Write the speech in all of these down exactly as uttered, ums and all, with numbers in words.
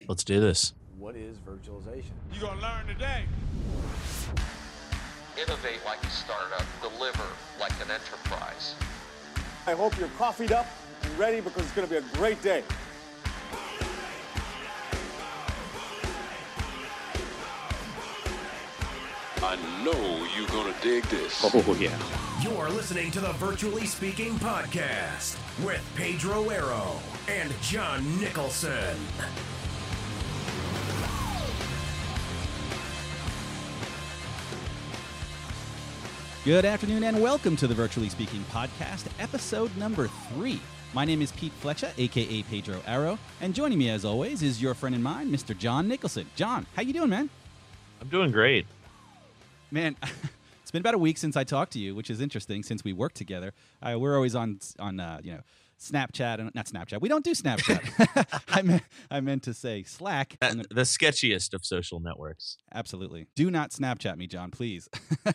Let's do this. What is virtualization? You're going to learn today. Innovate like a startup, deliver like an enterprise. I hope you're coffeeed up and ready because it's going to be a great day. I know you're going to dig this. Oh, yeah. You're listening to the Virtually Speaking Podcast with Pedro Arrow and John Nicholson. Good afternoon and welcome to the Virtually Speaking Podcast, episode number three. My name is Pete Fletcher, a k a. Pedro Arrow, and joining me as always is your friend and mine, Mister John Nicholson. John, how you doing, man? I'm doing great. Man, it's been about a week since I talked to you, which is interesting since we work together. Uh, we're always on, on uh, you know, Snapchat, and not Snapchat. We don't do Snapchat. I, meant, I meant to say Slack. That, the sketchiest of social networks. Absolutely. Do not Snapchat me, John, please.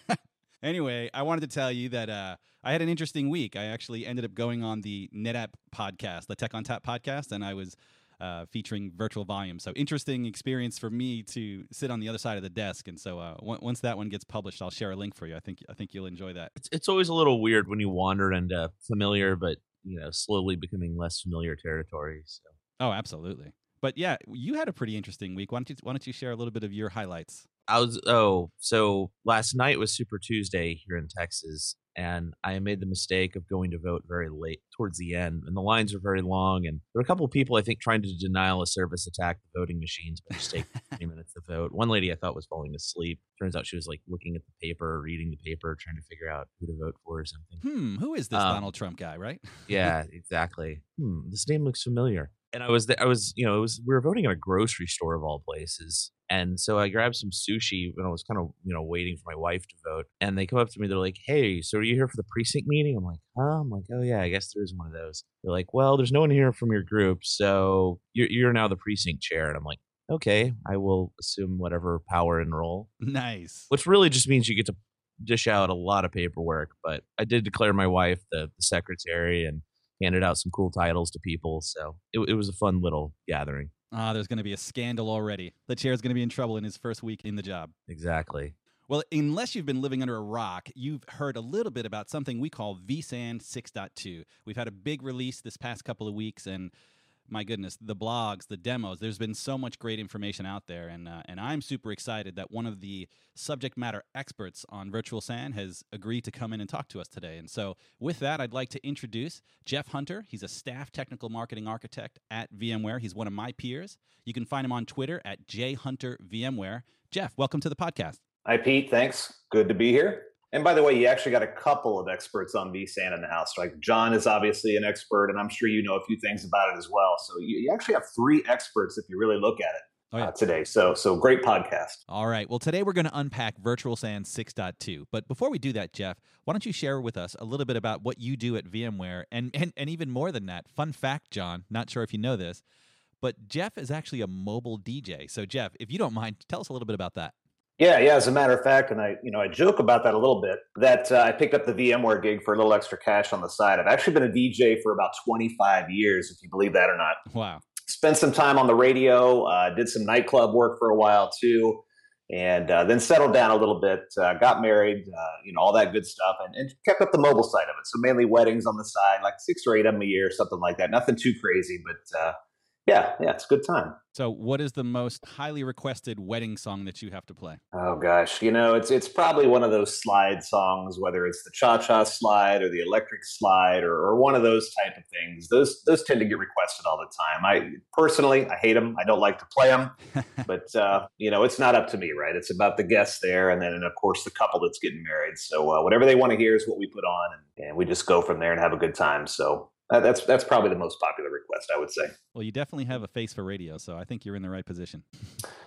Anyway, I wanted to tell you that uh, I had an interesting week. I actually ended up going on the NetApp podcast, the Tech on Tap podcast, and I was uh, featuring Virtual Volume. So interesting experience for me to sit on the other side of the desk. And so uh, w- once that one gets published, I'll share a link for you. I think I think you'll enjoy that. It's, it's always a little weird when you wander into familiar, but you know, slowly becoming less familiar territory. So. Oh, absolutely. But yeah, you had a pretty interesting week. Why don't you Why don't you share a little bit of your highlights? I was, oh, so last night was Super Tuesday here in Texas, and I made the mistake of going to vote very late towards the end, and the lines were very long, and there were a couple of people, I think, trying to denial of service attack the voting machines by just taking twenty minutes to vote. One lady I thought was falling asleep. Turns out she was like looking at the paper, reading the paper, trying to figure out who to vote for or something. Hmm, who is this um, Donald Trump guy, right? Yeah, exactly. Hmm, this name looks familiar. And I was, th- I was, you know, it was, we were voting at a grocery store of all places. And so I grabbed some sushi when I was kind of, you know, waiting for my wife to vote. And they come up to me, they're like, "Hey, so are you here for the precinct meeting?" I'm like, "Huh?" I'm like, "Oh yeah, I guess there is one of those." They're like, "Well, there's no one here from your group, so you're, you're now the precinct chair." And I'm like, "Okay, I will assume whatever power and role." Nice. Which really just means you get to dish out a lot of paperwork. But I did declare my wife the, the secretary and handed out some cool titles to people. So it, it was a fun little gathering. Ah, there's going to be a scandal already. The chair's going to be in trouble in his first week in the job. Exactly. Well, unless you've been living under a rock, you've heard a little bit about something we call vSAN six point two. We've had a big release this past couple of weeks, and my goodness, the blogs, the demos, there's been so much great information out there, and uh, and I'm super excited that one of the subject matter experts on Virtual S A N has agreed to come in and talk to us today. And so with that, I'd like to introduce Jeff Hunter. He's a staff technical marketing architect at VMware. He's one of my peers. You can find him on Twitter at j hunter v m ware. Jeff, welcome to the podcast. Hi, Pete. Thanks. Good to be here. And by the way, you actually got a couple of experts on vSAN in the house. Like John is obviously an expert, and I'm sure you know a few things about it as well. So you, you actually have three experts if you really look at it oh, yeah. uh, today. So so great podcast. All right. Well, today we're going to unpack Virtual S A N six point two. But before we do that, Jeff, why don't you share with us a little bit about what you do at VMware? And, and, and even more than that, fun fact, John, not sure if you know this, but Jeff is actually a mobile D J. So Jeff, if you don't mind, tell us a little bit about that. Yeah, yeah. As a matter of fact, and I, you know, I joke about that a little bit. That uh, I picked up the VMware gig for a little extra cash on the side. I've actually been a D J for about twenty-five years, if you believe that or not. Wow. Spent some time on the radio. Uh, did some nightclub work for a while too, and uh, then settled down a little bit. Uh, got married, uh, you know, all that good stuff, and, and kept up the mobile side of it. So mainly weddings on the side, like six or eight of them a year, something like that. Nothing too crazy, but uh, yeah, yeah, it's a good time. So what is the most highly requested wedding song that you have to play? Oh gosh, you know, it's it's probably one of those slide songs, whether it's the cha-cha slide or the electric slide or, or one of those type of things. Those those tend to get requested all the time. I personally, I hate them. I don't like to play them, but uh, you know, it's not up to me, right? It's about the guests there, and then and of course the couple that's getting married. So uh, whatever they want to hear is what we put on, and, and we just go from there and have a good time. So. Uh, that's that's probably the most popular request, I would say. Well, you definitely have a face for radio, so I think you're in the right position.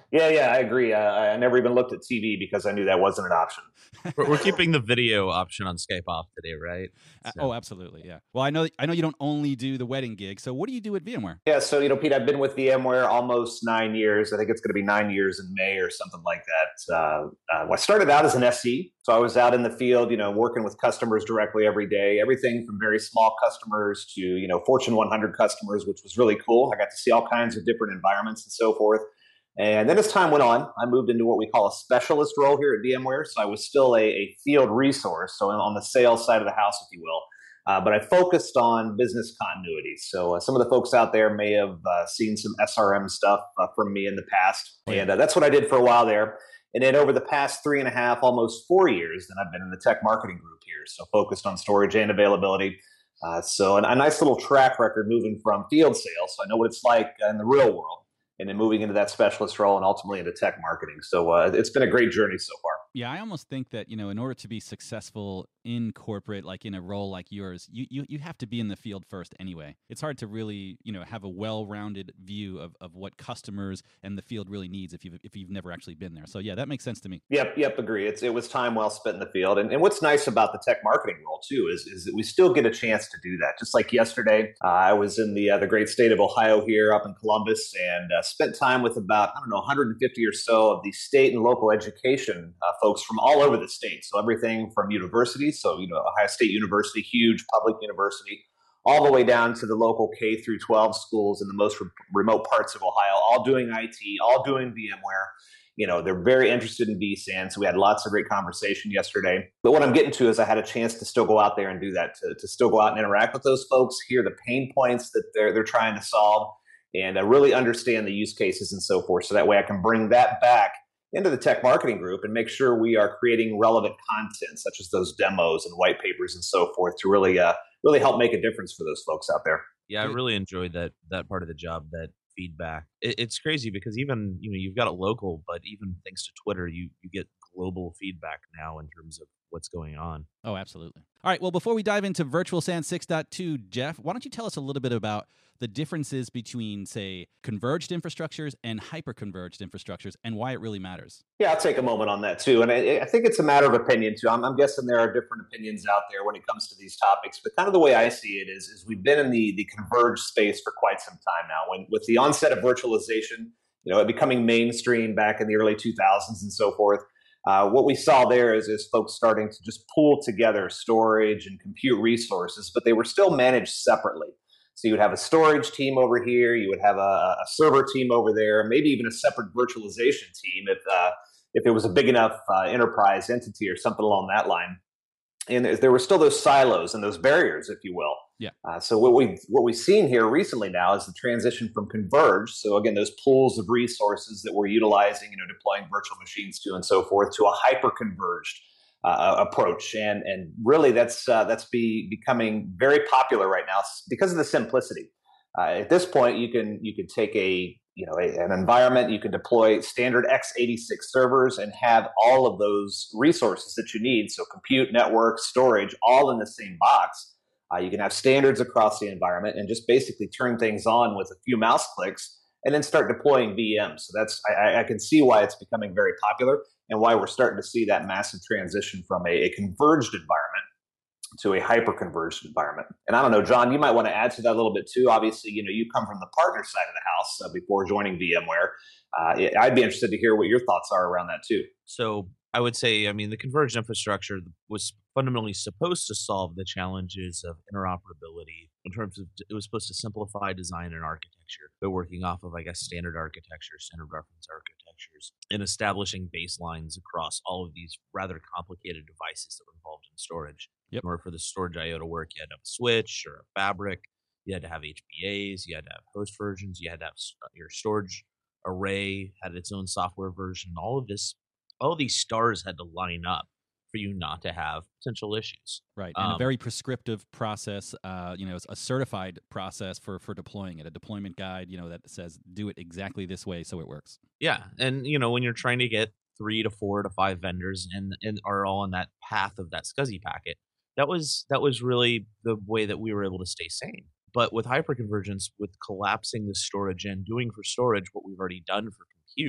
Yeah, yeah, I agree. Uh, I never even looked at T V because I knew that wasn't an option. We're, we're keeping the video option on Skype off today, right? Uh, So- Oh, absolutely. Yeah. Well, I know I know you don't only do the wedding gig. So what do you do at VMware? Yeah, so you know, Pete, I've been with VMware almost nine years. I think it's going to be nine years in May or something like that. Uh, uh, I started out as an S E, so I was out in the field, you know, working with customers directly every day. Everything from very small customers to you know Fortune one hundred customers, which was really cool. I got to see all kinds of different environments and so forth. And then as time went on, I moved into what we call a specialist role here at VMware. So I was still a, a field resource, so on the sales side of the house, if you will. Uh, but I focused on business continuity. So uh, some of the folks out there may have uh, seen some S R M stuff uh, from me in the past. And uh, that's what I did for a while there. And then over the past three and a half, almost four years, then I've been in the tech marketing group here. So focused on storage and availability. Uh, so an, a nice little track record moving from field sales. So I know what it's like in the real world. And then moving into that specialist role and ultimately into tech marketing. So uh, it's been a great journey so far. Yeah, I almost think that, you know, in order to be successful in corporate, like in a role like yours, you, you, you have to be in the field first anyway. It's hard to really, you know, have a well-rounded view of, of what customers and the field really needs if you've, if you've never actually been there. So yeah, that makes sense to me. Yep, yep, agree. It's it was time well spent in the field. And, and what's nice about the tech marketing role too is, is that we still get a chance to do that. Just like yesterday, uh, I was in the uh, the great state of Ohio here up in Columbus and uh, spent time with about, I don't know, one hundred fifty or so of the state and local education uh, folks from all over the state. So everything from universities, so, you know, Ohio State University, huge public university, all the way down to the local K through twelve schools in the most re- remote parts of Ohio, all doing I T, all doing VMware. You know, they're very interested in vSAN. So we had lots of great conversation yesterday. But what I'm getting to is I had a chance to still go out there and do that, to, to still go out and interact with those folks, hear the pain points that they're they're trying to solve, and uh, really understand the use cases and so forth. So that way I can bring that back into the tech marketing group and make sure we are creating relevant content, such as those demos and white papers and so forth, to really, uh, really help make a difference for those folks out there. Yeah, I really enjoyed that that part of the job, that feedback. It, it's crazy because even, you know, you've got it local, but even thanks to Twitter, you you get global feedback now in terms of what's going on. Oh, absolutely. All right. Well, before we dive into Virtual SAN six point two, Jeff, why don't you tell us a little bit about the differences between, say, converged infrastructures and hyper-converged infrastructures and why it really matters? Yeah, I'll take a moment on that too. And I, I think it's a matter of opinion too. I'm, I'm guessing there are different opinions out there when it comes to these topics, but kind of the way I see it is, is we've been in the, the converged space for quite some time now. When with the onset of virtualization, you know, it becoming mainstream back in the early two thousands and so forth, Uh, what we saw there is, is folks starting to just pool together storage and compute resources, but they were still managed separately. So you would have a storage team over here, you would have a, a server team over there, maybe even a separate virtualization team if uh, if it was a big enough uh, enterprise entity or something along that line. And there were still those silos and those barriers, if you will. Yeah. Uh, so what we what we've seen here recently now is the transition from converged. So again, those pools of resources that we're utilizing, you know, deploying virtual machines to and so forth, to a hyper converged uh, approach. And and really, that's uh, that's be becoming very popular right now because of the simplicity. Uh, at this point, you can you can take a you know a, an environment, you can deploy standard x eighty-six servers and have all of those resources that you need. So compute, network, storage, all in the same box. Uh, you can have standards across the environment and just basically turn things on with a few mouse clicks and then start deploying V Ms. So that's I, I can see why it's becoming very popular and why we're starting to see that massive transition from a, a converged environment to a hyper-converged environment. And I don't know, John, you might want to add to that a little bit too. Obviously, you know, you come from the partner side of the house uh, before joining VMware. Uh, I'd be interested to hear what your thoughts are around that too. So I would say, I mean, the converged infrastructure was fundamentally supposed to solve the challenges of interoperability in terms of, it was supposed to simplify design and architecture by working off of, I guess, standard architecture, standard reference architectures, and establishing baselines across all of these rather complicated devices that were involved in storage. Yep. In order for the storage I O to work, you had to have a switch or a fabric, you had to have H B As, you had to have host versions, you had to have your storage array had its own software version. All of this, all of these stars had to line up for you not to have potential issues. Right, and Um, a very prescriptive process, uh, you know, it's a certified process for, for deploying it, a deployment guide, you know, that says do it exactly this way so it works. Yeah, and you know when you're trying to get three to four to five vendors and and are all on that path of that SCSI packet, that was that was really the way that we were able to stay sane. But with hyperconvergence, with collapsing the storage and doing for storage what we've already done for compute,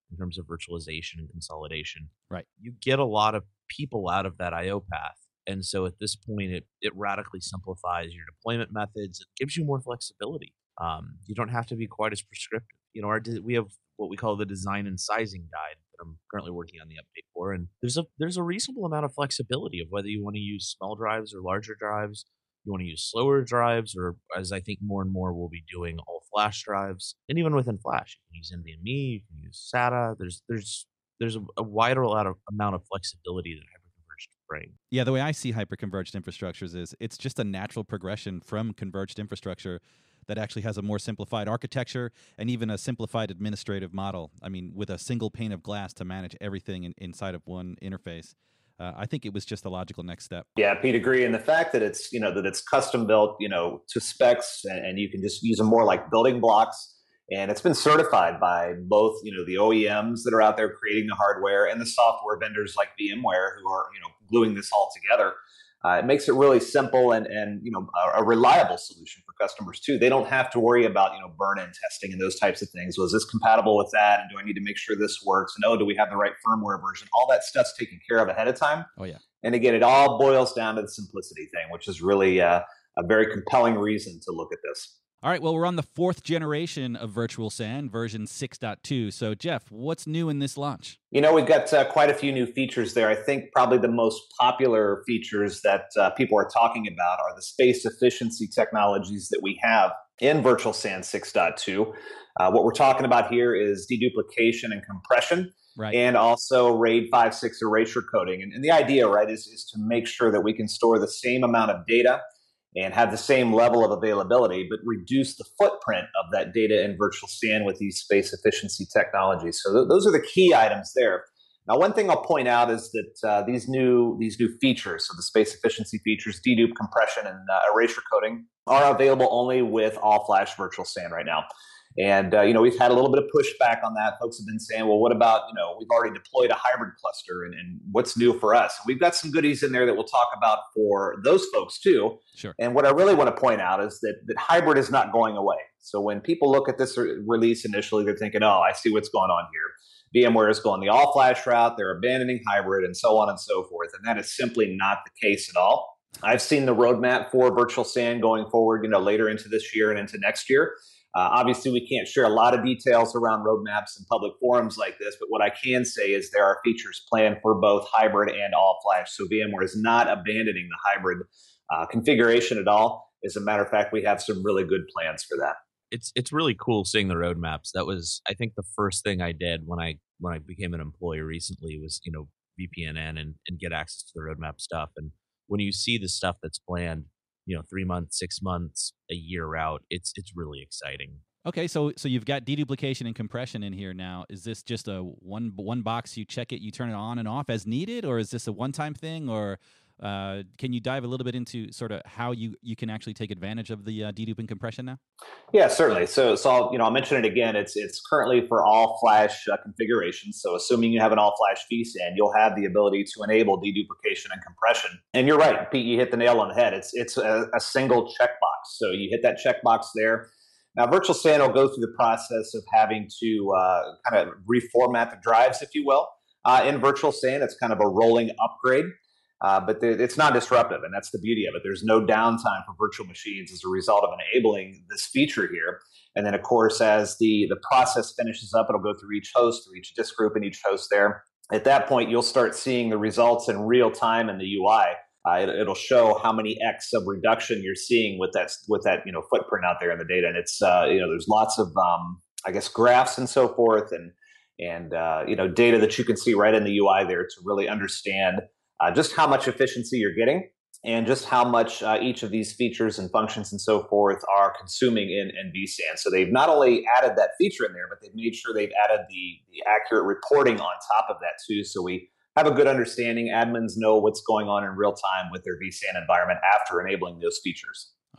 in terms of virtualization and consolidation. Right. You get a lot of people out of that I O path. And so at this point, it, it radically simplifies your deployment methods. It gives you more flexibility. Um, you don't have to be quite as prescriptive. You know, our, we have what we call the design and sizing guide that I'm currently working on the update for. And there's a there's a reasonable amount of flexibility of whether you want to use small drives or larger drives. You want to use slower drives, or as I think more and more we'll be doing, all flash drives. And even within Flash, you can use NVMe, you can use SATA. There's there's there's a, a wider amount of flexibility that hyperconverged bring. Yeah, the way I see hyperconverged infrastructures is it's just a natural progression from converged infrastructure that actually has a more simplified architecture and even a simplified administrative model. I mean, with a single pane of glass to manage everything in, inside of one interface. Uh, I think it was just a logical next step. Yeah, Pete, agree. And the fact that it's, you know, that it's custom built, you know, to specs, and, and you can just use them more like building blocks. And it's been certified by both, you know, the O E Ms that are out there creating the hardware and the software vendors like VMware who are, you know, gluing this all together. Uh, it makes it really simple and, and you know, a, a reliable solution for customers too. They don't have to worry about, you know, burn-in testing and those types of things. Was this compatible with that? And do I need to make sure this works? And oh, do we have the right firmware version? All that stuff's taken care of ahead of time. Oh yeah. And again, it all boils down to the simplicity thing, which is really uh, a very compelling reason to look at this. All right, well, we're on the fourth generation of Virtual S A N, version six point two. So, Jeff, what's new in this launch? You know, we've got uh, quite a few new features there. I think probably the most popular features that uh, people are talking about are the space efficiency technologies that we have in Virtual S A N six point two. Uh, what we're talking about here is deduplication and compression. Right. And also RAID five point six erasure coding. And, and the idea, right, is, is to make sure that we can store the same amount of data and have the same level of availability, but reduce the footprint of that data in Virtual S A N with these space efficiency technologies. So th- those are the key items there. Now, one thing I'll point out is that uh, these new these new features, so the space efficiency features, dedupe, compression, and uh, erasure coding, are available only with all-flash Virtual S A N right now. And, uh, you know, we've had a little bit of pushback on that. Folks have been saying, well, what about, you know, we've already deployed a hybrid cluster and, and what's new for us? And we've got some goodies in there that we'll talk about for those folks too. Sure. And what I really want to point out is that, that hybrid is not going away. So when people look at this re- release initially, they're thinking, oh, I see what's going on here. VMware is going the all-flash route. They're abandoning hybrid and so on and so forth. And that is simply not the case at all. I've seen the roadmap for Virtual S A N going forward, you know, later into this year and into next year. Uh, obviously, we can't share a lot of details around roadmaps in public forums like this, but what I can say is there are features planned for both hybrid and all-flash. So VMware is not abandoning the hybrid uh, configuration at all. As a matter of fact, we have some really good plans for that. It's it's really cool seeing the roadmaps. That was, I think, the first thing I did when I when I became an employee recently was, you know, V P N N and, and get access to the roadmap stuff. And when you see the stuff that's planned, you know, three months, six months, a year out, it's it's really exciting. Okay, so so you've got deduplication and compression in here now. Is this just a one one box, you check it, you turn it on and off as needed, or is this a one-time thing, or uh, can you dive a little bit into sort of how you, you can actually take advantage of the uh, dedupe and compression now? Yeah, certainly. So, so I'll, you know, I'll mention it again. It's it's currently for all flash uh, configurations. So, assuming you have an all flash V S A N, you'll have the ability to enable deduplication and compression. And you're right, Pete. You hit the nail on the head. It's it's a, a single checkbox. So you hit that checkbox there. Now, Virtual S A N will go through the process of having to uh, kind of reformat the drives, if you will. Uh, in Virtual S A N, it's kind of a rolling upgrade. Uh, but the, it's not disruptive, and that's the beauty of it. There's no downtime for virtual machines as a result of enabling this feature here. And then, of course, as the, the process finishes up, it'll go through each host, through each disk group and each host there. At that point, you'll start seeing the results in real time in the U I. Uh, it, it'll show how many X of reduction you're seeing with that with that you know footprint out there in the data. And it's uh, you know there's lots of um, I guess graphs and so forth, and and uh, you know data that you can see right in the U I there to really understand Uh, just how much efficiency you're getting and just how much uh, each of these features and functions and so forth are consuming in, in V S A N. So they've not only added that feature in there, but they've made sure they've added the, the accurate reporting on top of that too. So we have a good understanding. Admins know what's going on in real time with their V S A N environment after enabling those features. Okay.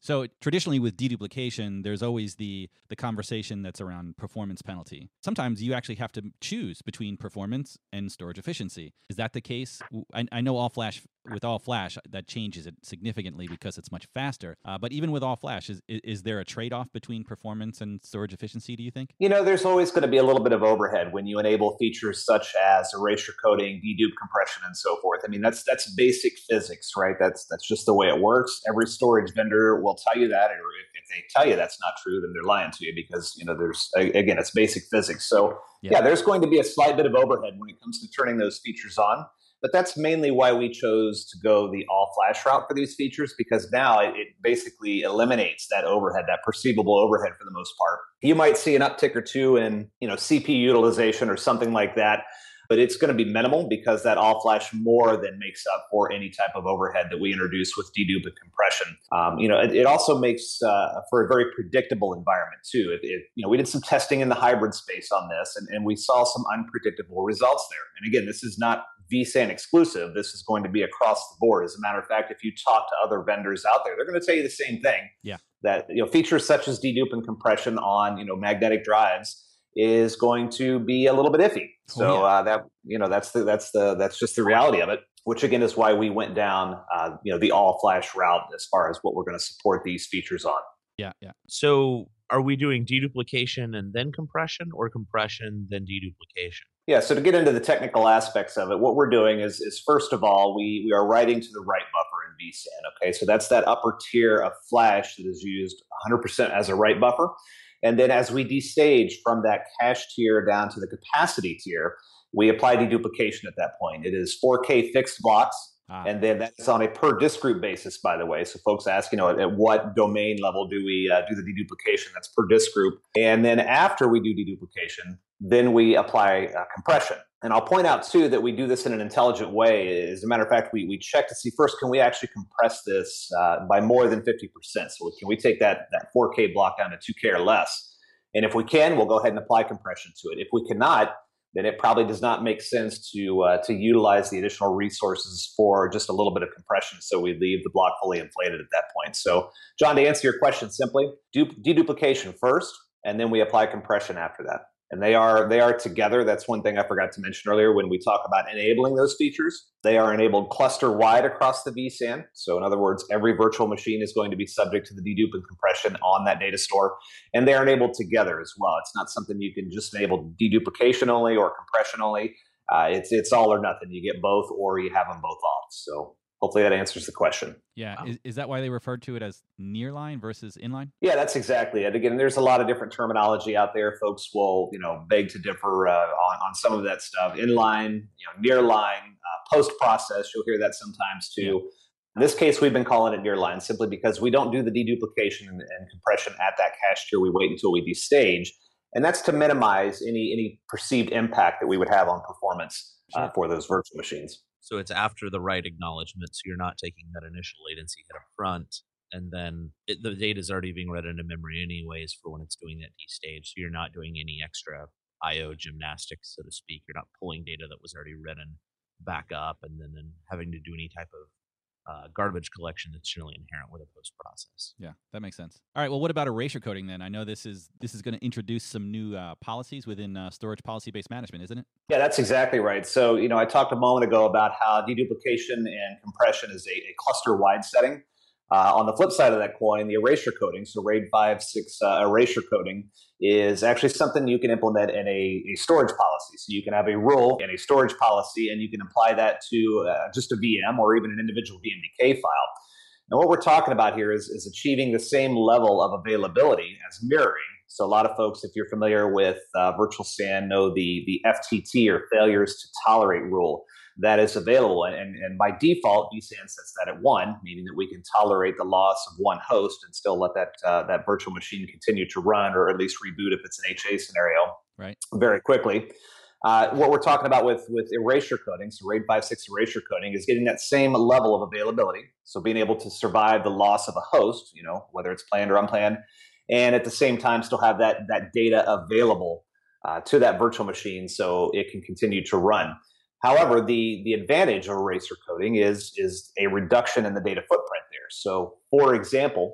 So traditionally with deduplication, there's always the the conversation that's around performance penalty. Sometimes you actually have to choose between performance and storage efficiency. Is that the case? I, I know all flash with all flash that changes it significantly because it's much faster. Uh, but even with all flash, is is there a trade-off between performance and storage efficiency, do you think? You know, there's always going to be a little bit of overhead when you enable features such as erasure coding, dedupe compression, and so forth. I mean, that's that's basic physics, right? That's that's just the way it works. Every storage vendor will tell you that, or if, if they tell you that's not true, then they're lying to you because, you know, there's, again, it's basic physics. So yeah. yeah, there's going to be a slight bit of overhead when it comes to turning those features on. But that's mainly why we chose to go the all-flash route for these features, because now it, it basically eliminates that overhead, that perceivable overhead for the most part. You might see an uptick or two in, you know, C P U utilization or something like that, but it's going to be minimal because that all-flash more than makes up for any type of overhead that we introduce with dedupe and compression. Um, you know, it, it also makes uh, for a very predictable environment too. It, it, you know, we did some testing in the hybrid space on this, and, and we saw some unpredictable results there. And again, this is not vSAN exclusive. This is going to be across the board. As a matter of fact, if you talk to other vendors out there, they're going to tell you the same thing. Yeah. That, you know, features such as dedupe and compression on, you know, magnetic drives is going to be a little bit iffy. So oh, yeah. uh, that, you know, that's the that's the that's just the reality of it. Which again is why we went down, uh, you know, the all flash route as far as what we're going to support these features on. Yeah, yeah. So are we doing deduplication and then compression, or compression then deduplication? Yeah, so to get into the technical aspects of it, what we're doing is, is first of all, we, we are writing to the write buffer in vSAN, okay? So that's that upper tier of flash that is used one hundred percent as a write buffer. And then as we destage from that cache tier down to the capacity tier, we apply deduplication at that point. It is four K fixed blocks, ah. and then that's on a per disk group basis, by the way. So folks ask, you know, at, at what domain level do we uh, do the deduplication? That's per disk group. And then after we do deduplication, then we apply uh, compression. And I'll point out, too, that we do this in an intelligent way. As a matter of fact, we, we check to see first, can we actually compress this uh, by more than fifty percent? So can we take that, that four K block down to two K or less? And if we can, we'll go ahead and apply compression to it. If we cannot, then it probably does not make sense to uh, to utilize the additional resources for just a little bit of compression. So we leave the block fully inflated at that point. So, John, to answer your question simply, du- deduplication first, and then we apply compression after that. And they are they are together. That's one thing I forgot to mention earlier when we talk about enabling those features. They are enabled cluster-wide across the vSAN. So in other words, every virtual machine is going to be subject to the dedupe and compression on that data store. And they are enabled together as well. It's not something you can just enable deduplication only or compression only. Uh, it's it's all or nothing. You get both or you have them both off. So hopefully that answers the question. Yeah. Is, is that why they referred to it as nearline versus inline? Yeah, that's exactly it. Again, there's a lot of different terminology out there. Folks will, you know, beg to differ uh, on, on some of that stuff. Inline, you know, nearline, uh, post-process. You'll hear that sometimes too. Yeah. In this case, we've been calling it nearline simply because we don't do the deduplication and, and compression at that cache tier. We wait until we destage. And that's to minimize any, any perceived impact that we would have on performance sure. uh, for those virtual machines. So it's after the write acknowledgement, so you're not taking that initial latency hit up front, and then it, the data is already being read into memory anyways for when it's doing that destage. So you're not doing any extra I O gymnastics, so to speak. You're not pulling data that was already written back up and then, then having to do any type of uh, garbage collection that's generally inherent with a post-process. Yeah, that makes sense. All right, well, what about erasure coding then? I know this is this is going to introduce some new uh, policies within uh, storage policy-based management, isn't it? Yeah, that's exactly right. So, you know, I talked a moment ago about how deduplication and compression is a, a cluster-wide setting. Uh, on the flip side of that coin, the erasure coding, so RAID five six uh, erasure coding, is actually something you can implement in a, a storage policy. So you can have a rule in a storage policy, and you can apply that to uh, just a V M or even an individual V M D K file. And what we're talking about here is, is achieving the same level of availability as mirroring. So a lot of folks, if you're familiar with uh, Virtual S A N, know the, the F T T, or failures to tolerate rule, that is available. And, and by default, vSAN sets that at one, meaning that we can tolerate the loss of one host and still let that uh, that virtual machine continue to run, or at least reboot if it's an H A scenario, right, very quickly. Uh, what we're talking about with, with erasure coding, so RAID five six erasure coding, is getting that same level of availability. So being able to survive the loss of a host, you know, whether it's planned or unplanned, and at the same time still have that, that data available uh, to that virtual machine so it can continue to run. However, the, the advantage of erasure coding is, is a reduction in the data footprint there. So, for example,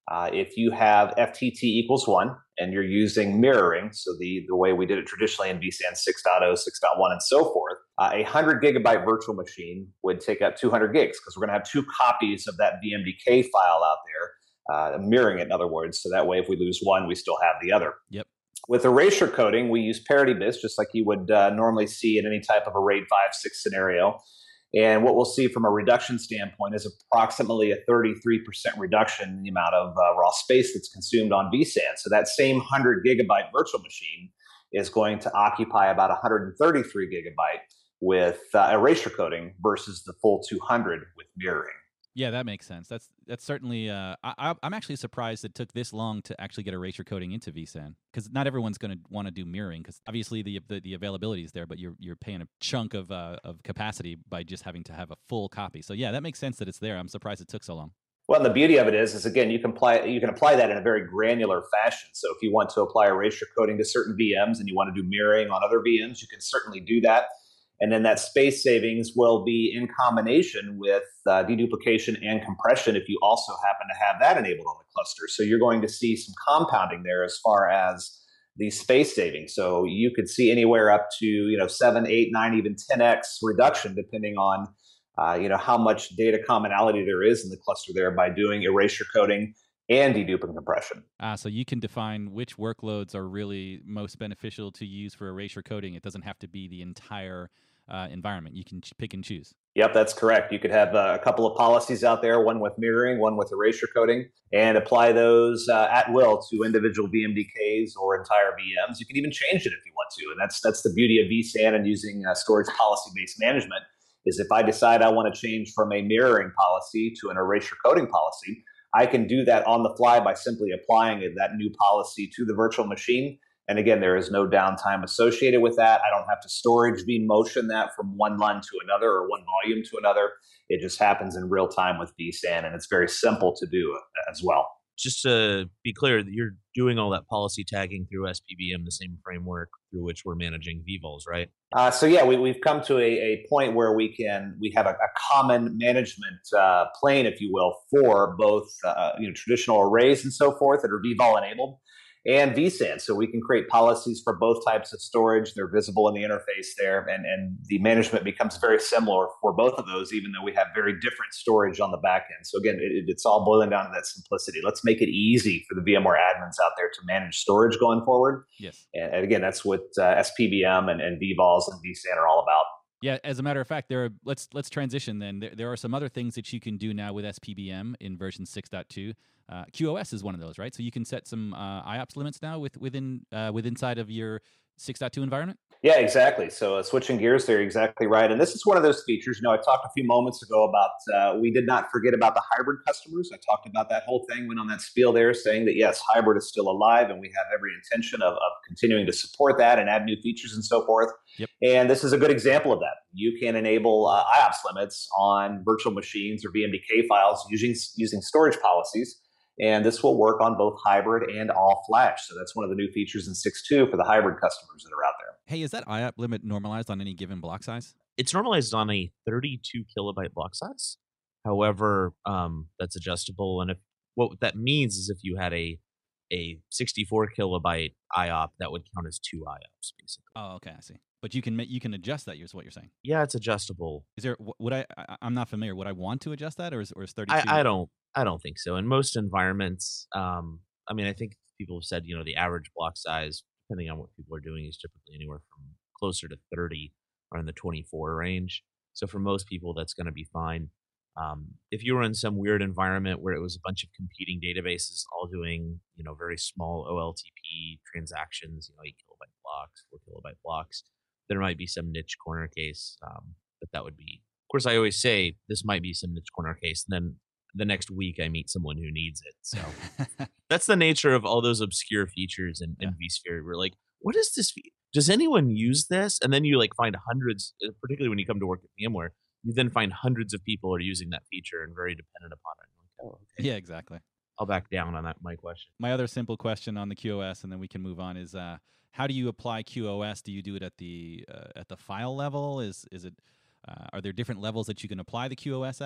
Uh, if you have F T T equals one and you're using mirroring, so the, the way we did it traditionally in vSAN six point oh, six point one, and so forth, uh, a one hundred gigabyte virtual machine would take up two hundred gigs because we're going to have two copies of that V M D K file out there, uh, mirroring it, in other words. So that way, if we lose one, we still have the other. Yep. With erasure coding, we use parity bits, just like you would uh, normally see in any type of a RAID five six scenario. And what we'll see from a reduction standpoint is approximately a thirty-three percent reduction in the amount of uh, raw space that's consumed on vSAN. So that same one hundred gigabyte virtual machine is going to occupy about one hundred thirty-three gigabyte with uh, erasure coding versus the full two hundred with mirroring. Yeah, that makes sense. That's that's certainly. Uh, I, I'm actually surprised it took this long to actually get erasure coding into vSAN, because not everyone's going to want to do mirroring. Because obviously the, the the availability is there, but you're you're paying a chunk of uh, of capacity by just having to have a full copy. So yeah, that makes sense that it's there. I'm surprised it took so long. Well, and the beauty of it is, is again, you can apply you can apply that in a very granular fashion. So if you want to apply erasure coding to certain V Ms and you want to do mirroring on other V Ms, you can certainly do that. And then that space savings will be in combination with uh, deduplication and compression if you also happen to have that enabled on the cluster. So you're going to see some compounding there as far as the space savings. So you could see anywhere up to, you know, seven, eight, nine, even ten x reduction, depending on, uh, you know, how much data commonality there is in the cluster there by doing erasure coding and deduping compression. Ah, so you can define which workloads are really most beneficial to use for erasure coding. It doesn't have to be the entire uh, environment. You can ch- pick and choose. Yep, that's correct. You could have uh, a couple of policies out there, one with mirroring, one with erasure coding, and apply those uh, at will to individual V M D Ks or entire V Ms. You can even change it if you want to, and that's that's the beauty of vSAN and using uh, storage policy-based management. Is if I decide I want to change from a mirroring policy to an erasure coding policy, I can do that on the fly by simply applying it, that new policy to the virtual machine. And again, there is no downtime associated with that. I don't have to storage vMotion that from one LUN to another or one volume to another. It just happens in real time with vSAN, and it's very simple to do as well. Just to be clear, you're doing all that policy tagging through S P B M, the same framework through which we're managing vVols, right? Uh, so yeah, we, we've come to a, a point where we can we have a, a common management uh, plane, if you will, for both uh, you know traditional arrays and so forth that are vVol enabled, and vSAN. So we can create policies for both types of storage. They're visible in the interface there, and, and the management becomes very similar for both of those, even though we have very different storage on the back end. So again, it, it's all boiling down to that simplicity. Let's make it easy for the VMware admins out there to manage storage going forward. Yes. And, and again, that's what uh, S P B M and, and vVols and vSAN are all about. Yeah, as a matter of fact, there are, let's let's transition then. There, there are some other things that you can do now with S P B M in version six point two. Uh, Q O S is one of those, right? So you can set some uh, I O P S limits now with within uh, with inside of your six point two environment? Yeah, exactly. So uh, switching gears there, exactly right. And this is one of those features, you know, I talked a few moments ago about, uh, we did not forget about the hybrid customers. I talked about that whole thing, went on that spiel there saying that, yes, hybrid is still alive and we have every intention of, of continuing to support that and add new features and so forth. Yep. And this is a good example of that. You can enable uh, I O P S limits on virtual machines or V M D K files using, using storage policies. And this will work on both hybrid and all flash. So that's one of the new features in six point two for the hybrid customers that are out there. Hey, is that I O P limit normalized on any given block size? It's normalized on a thirty-two kilobyte block size. However, um, that's adjustable. And if what that means is if you had a a sixty-four kilobyte I O P, that would count as two I O Ps, basically. Oh, okay, I see. But you can you can adjust that. Is what you're saying? Yeah, it's adjustable. Is there? Would I? I I'm not familiar. Would I want to adjust that, or is or is thirty-two? I, I don't. I don't think so. In most environments, um, I mean, I think people have said, you know, the average block size, depending on what people are doing, is typically anywhere from closer to thirty or in the twenty-four range. So for most people, that's going to be fine. Um, if you were in some weird environment where it was a bunch of competing databases all doing, you know, very small O L T P transactions, you know, eight kilobyte blocks, four kilobyte blocks, there might be some niche corner case, um, but that would be, of course, I always say this might be some niche corner case, and then the next week I meet someone who needs it. So that's the nature of all those obscure features in, in yeah. vSphere. We're like, what is this? Fe- Does anyone use this? And then you like find hundreds, particularly when you come to work at VMware, you then find hundreds of people are using that feature and very dependent upon it. Like, oh, okay. Yeah, exactly. I'll back down on that, my question. My other simple question on the Q O S, and then we can move on, is uh, how do you apply Q O S? Do you do it at the uh, at the file level? Is is it? Uh, are there different levels that you can apply the Q O S at?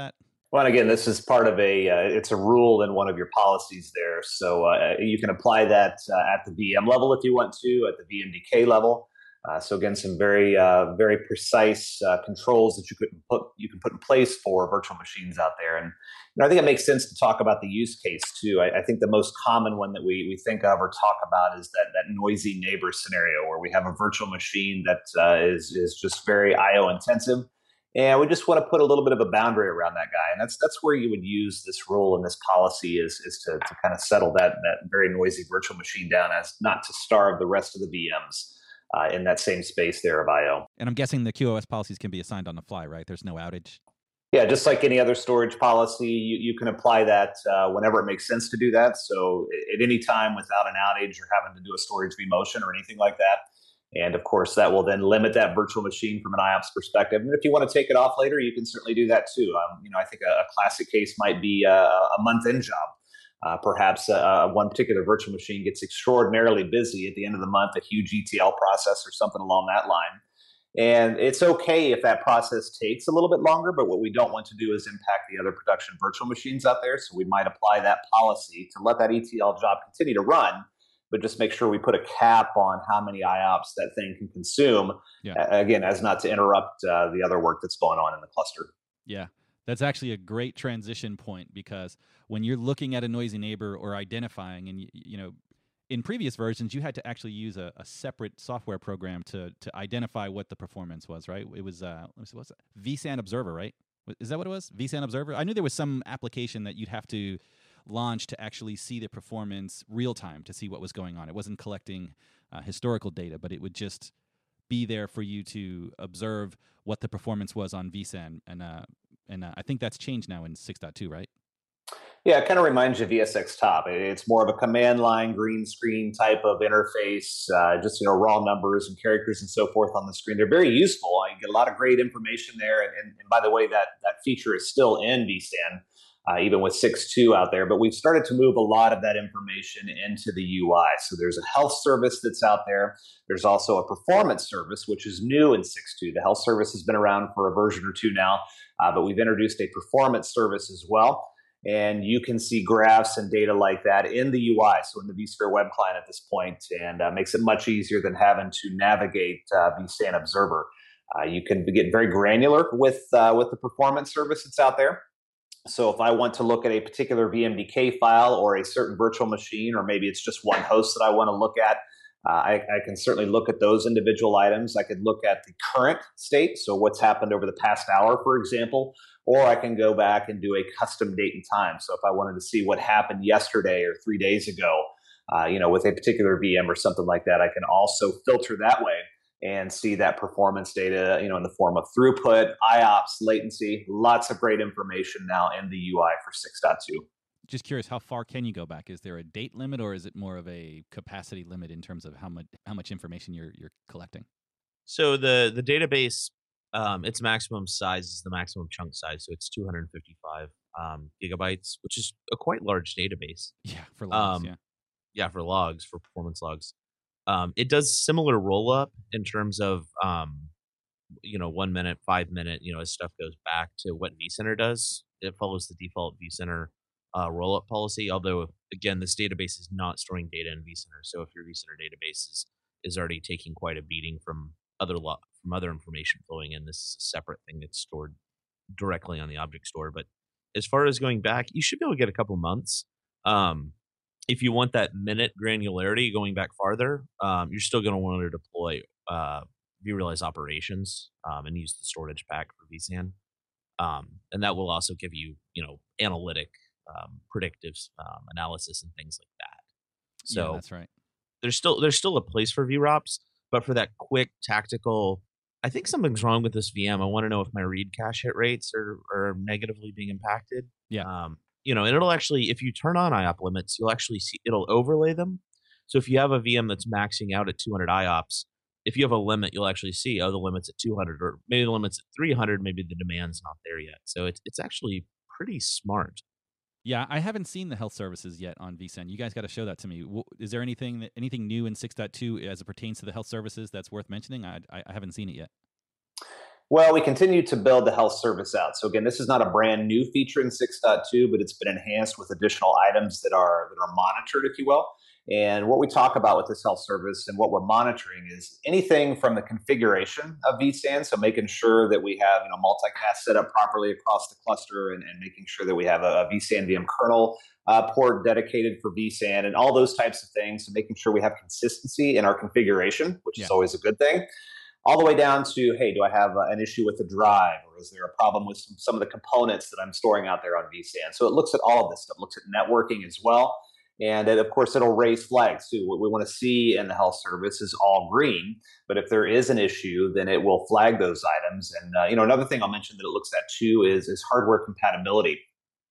Well, and again, this is part of a, uh, it's a rule in one of your policies there. So uh, you can apply that uh, at the V M level if you want to, at the V M D K level. Uh, so again, some very, uh, very precise uh, controls that you could put, you can put in place for virtual machines out there. And you know, I think it makes sense to talk about the use case too. I, I think the most common one that we, we think of or talk about is that, that noisy neighbor scenario where we have a virtual machine that uh, is, is just very I O intensive. And we just want to put a little bit of a boundary around that guy. And that's that's where you would use this rule and this policy is, is to, to kind of settle that, that very noisy virtual machine down as not to starve the rest of the V Ms uh, in that same space there of I O. And I'm guessing the Q o S policies can be assigned on the fly, right? There's no outage. Yeah, just like any other storage policy, you, you can apply that uh, whenever it makes sense to do that. So at any time without an outage or having to do a storage vMotion or anything like that. And of course, that will then limit that virtual machine from an I O P S perspective. And if you want to take it off later, you can certainly do that too. Um, you know, I think a, a classic case might be a, a month-end job. Uh, perhaps uh, one particular virtual machine gets extraordinarily busy at the end of the month, a huge E T L process or something along that line. And it's okay if that process takes a little bit longer, but what we don't want to do is impact the other production virtual machines out there. So we might apply that policy to let that E T L job continue to run, but just make sure we put a cap on how many I O P S that thing can consume, yeah. uh, again, as not to interrupt uh, the other work that's going on in the cluster. Yeah, that's actually a great transition point because when you're looking at a noisy neighbor or identifying, and, you, you know, in previous versions, you had to actually use a, a separate software program to to identify what the performance was, right? It was, uh, what's it, vSAN Observer, right? Is that what it was? vSAN Observer? I knew there was some application that you'd have to launch to actually see the performance real time to see what was going on. It wasn't collecting uh, historical data, but it would just be there for you to observe what the performance was on vSAN. And uh, and uh, I think that's changed now in six point two, right? Yeah, it kind of reminds you of V S X Top. It's more of a command line, green screen type of interface, uh, just, you know, raw numbers and characters and so forth on the screen. They're very useful. You get a lot of great information there. And, and, and by the way, that, that feature is still in vSAN. Uh, even with six point two out there, but we've started to move a lot of that information into the U I. So there's a health service that's out there. There's also a performance service, which is new in six point two. The health service has been around for a version or two now, uh, but we've introduced a performance service as well. And you can see graphs and data like that in the U I, so in the vSphere web client at this point, and uh, makes it much easier than having to navigate uh, vSAN Observer. Uh, you can get very granular with uh, with the performance service that's out there. So if I want to look at a particular V M D K file or a certain virtual machine, or maybe it's just one host that I want to look at, uh, I, I can certainly look at those individual items. I could look at the current state, so what's happened over the past hour, for example, or I can go back and do a custom date and time. So if I wanted to see what happened yesterday or three days ago, uh, you know, with a particular V M or something like that, I can also filter that way and see that performance data, you know, in the form of throughput, I O P S, latency, lots of great information now in the U I for six point two. Just curious, how far can you go back? Is there a date limit, or is it more of a capacity limit in terms of how much how much information you're you're collecting? So the the database, um, its maximum size is the maximum chunk size, so it's two hundred fifty-five um, gigabytes, which is a quite large database. Yeah, for logs. Um, yeah, yeah, for logs, for performance logs. Um, it does similar roll up in terms of, um, you know, one minute, five minute, you know, as stuff goes back to what vCenter does. It follows the default vCenter uh, roll up policy. Although, again, this database is not storing data in vCenter. So if your vCenter database is, is already taking quite a beating from other lo- from other information flowing in, this is a separate thing that's stored directly on the object store. But as far as going back, you should be able to get a couple months. Um, If you want that minute granularity going back farther, um, you're still going to want to deploy uh, vRealize operations um, and use the storage pack for vSAN, um, and that will also give you, you know, analytic, um, predictive um, analysis and things like that. So yeah, that's right. There's still there's still a place for VROPS, but for that quick tactical, I think something's wrong with this V M. I want to know if my read cache hit rates are are negatively being impacted. Yeah. Um, You know, and it'll actually, if you turn on I O P limits, you'll actually see, it'll overlay them. So if you have a V M that's maxing out at two hundred I O P S, if you have a limit, you'll actually see, oh, the limit's at two hundred, or maybe the limit's at three hundred, maybe the demand's not there yet. So it's it's actually pretty smart. Yeah, I haven't seen the health services yet on vSAN. You guys got to show that to me. Is there anything that, anything new in six point two as it pertains to the health services that's worth mentioning? I, I I haven't seen it yet. Well, we continue to build the health service out. So again, this is not a brand new feature in six point two, but it's been enhanced with additional items that are that are monitored, if you will. And what we talk about with this health service and what we're monitoring is anything from the configuration of vSAN, so making sure that we have you know multicast set up properly across the cluster, and, and making sure that we have a, a vSAN V M kernel uh, port dedicated for vSAN, and all those types of things. So making sure we have consistency in our configuration, which yeah. is always a good thing. All the way down to, hey, do I have uh, an issue with the drive, or is there a problem with some, some of the components that I'm storing out there on vSAN? So it looks at all of this stuff, it looks at networking as well. And it, of course, it'll raise flags too. What we want to see in the health service is all green, but if there is an issue, then it will flag those items. And uh, you know, another thing I'll mention that it looks at too is, is hardware compatibility.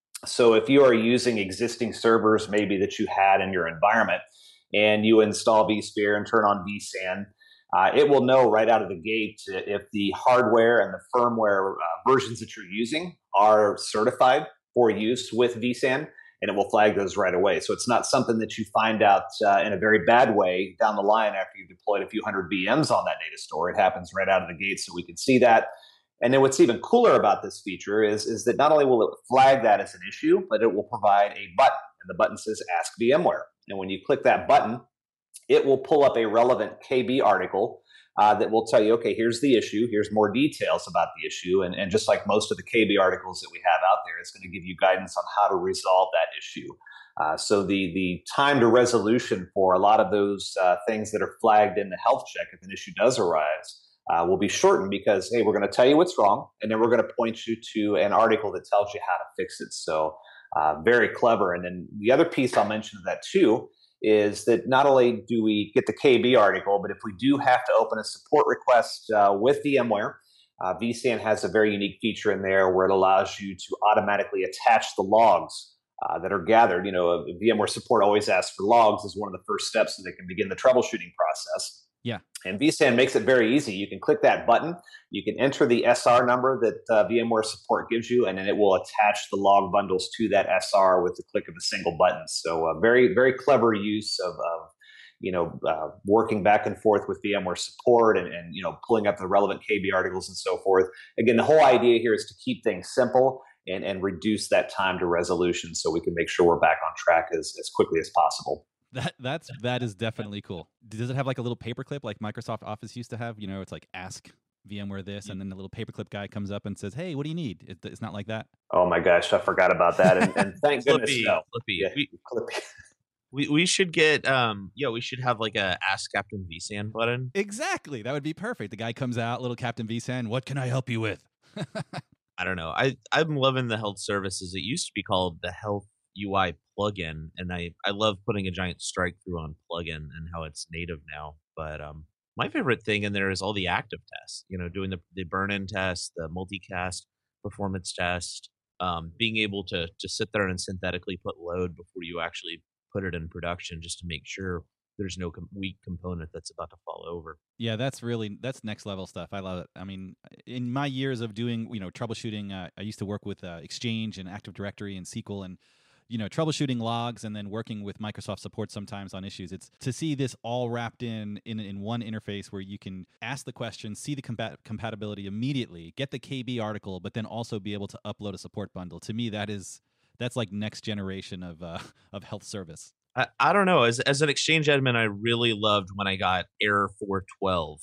So if you are using existing servers maybe that you had in your environment, and you install vSphere and turn on vSAN, Uh, it will know right out of the gate if the hardware and the firmware uh, versions that you're using are certified for use with vSAN, and it will flag those right away. So it's not something that you find out uh, in a very bad way down the line after you've deployed a few hundred V Ms on that data store. It happens right out of the gate, so we can see that. And then what's even cooler about this feature is, is that not only will it flag that as an issue, but it will provide a button, and the button says Ask VMware. And when you click that button, it will pull up a relevant K B article uh, that will tell you, okay, here's the issue, here's more details about the issue. And, and just like most of the K B articles that we have out there, it's going to give you guidance on how to resolve that issue. Uh, so the the time to resolution for a lot of those uh, things that are flagged in the health check, if an issue does arise, uh, will be shortened because, hey, we're going to tell you what's wrong, and then we're going to point you to an article that tells you how to fix it. So uh, very clever. And then the other piece I'll mention of that too is that not only do we get the K B article, but if we do have to open a support request uh, with VMware, uh, vSAN has a very unique feature in there where it allows you to automatically attach the logs uh, that are gathered. You know, VMware support always asks for logs as one of the first steps so they can begin the troubleshooting process. Yeah. And vSAN makes it very easy. You can click that button, you can enter the S R number that uh, VMware support gives you, and then it will attach the log bundles to that S R with the click of a single button. So a uh, very, very clever use of, of you know, uh, working back and forth with VMware support and, and, you know, pulling up the relevant K B articles and so forth. Again, the whole idea here is to keep things simple and, and reduce that time to resolution so we can make sure we're back on track as, as quickly as possible. That that's that is definitely cool. Does it have like a little paperclip like Microsoft Office used to have? You know, it's like ask VMware this, and then the little paperclip guy comes up and says, "Hey, what do you need?" It, it's not like that. Oh my gosh, I forgot about that. And, and thank goodness, no. Flippy. Yeah, we, Clippy. we we should get um yeah we should have like a Ask Captain vSAN button. Exactly, that would be perfect. The guy comes out, little Captain vSAN. What can I help you with? I don't know. I I'm loving the health services. It used to be called the Health U I plugin, and I I love putting a giant strike through on plugin and how it's native now. But um, my favorite thing in there is all the active tests. You know, doing the the burn-in test, the multicast performance test, um, being able to to sit there and synthetically put load before you actually put it in production, just to make sure there's no com- weak component that's about to fall over. Yeah, that's really that's next level stuff. I love it. I mean, in my years of doing you know troubleshooting, uh, I used to work with uh, Exchange and Active Directory and S Q L and. you know, troubleshooting logs and then working with Microsoft support sometimes on issues. It's to see this all wrapped in in, in one interface where you can ask the question, see the compat- compatibility immediately, get the K B article, but then also be able to upload a support bundle. To me, that is that's like next generation of uh, of health service. I, I don't know. As as an Exchange admin, I really loved when I got error four twelve.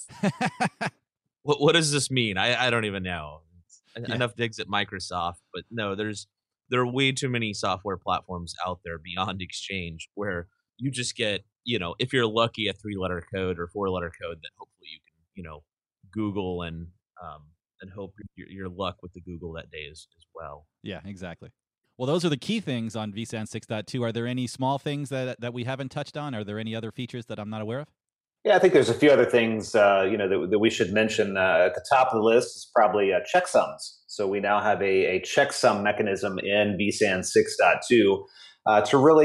what what does this mean? I, I don't even know. Yeah. Enough digs at Microsoft, but no, there's there are way too many software platforms out there beyond Exchange where you just get, you know, if you're lucky, a three-letter code or four-letter code that hopefully you can, you know, Google and um, and hope your, your luck with the Google that day as, as well. Yeah, exactly. Well, those are the key things on vSAN six point two. Are there any small things that that we haven't touched on? Are there any other features that I'm not aware of? Yeah, I think there's a few other things, uh, you know, that, that we should mention. Uh, at the top of the list is probably uh, checksums. So we now have a, a checksum mechanism in vSAN six point two uh, to really